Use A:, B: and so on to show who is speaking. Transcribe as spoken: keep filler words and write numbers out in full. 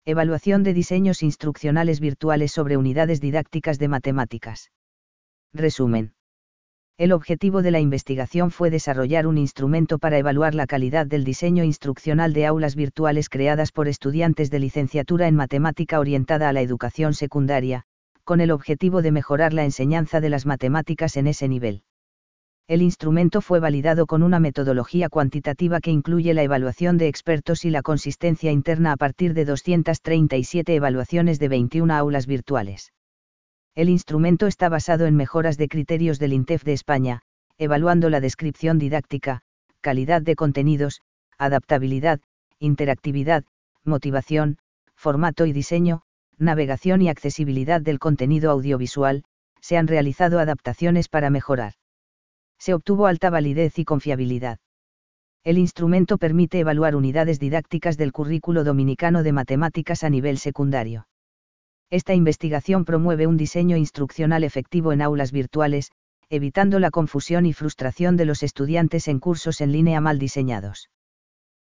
A: Evaluación de diseños instruccionales virtuales sobre unidades didácticas de matemáticas. Resumen. El objetivo de la investigación fue desarrollar un instrumento para evaluar la calidad del diseño instruccional de aulas virtuales creadas por estudiantes de licenciatura en matemática orientada a la educación secundaria, con el objetivo de mejorar la enseñanza de las matemáticas en ese nivel. El instrumento fue validado con una metodología cuantitativa que incluye la evaluación de expertos y la consistencia interna a partir de doscientas treinta y siete evaluaciones de veintiuna aulas virtuales. El instrumento está basado en mejoras de criterios del INTEF de España, evaluando la descripción didáctica, calidad de contenidos, adaptabilidad, interactividad, motivación, formato y diseño, navegación y accesibilidad del contenido audiovisual. Se han realizado adaptaciones para mejorar. Se obtuvo alta validez y confiabilidad. El instrumento permite evaluar unidades didácticas del currículo dominicano de matemáticas a nivel secundario. Esta investigación promueve un diseño instruccional efectivo en aulas virtuales, evitando la confusión y frustración de los estudiantes en cursos en línea mal diseñados.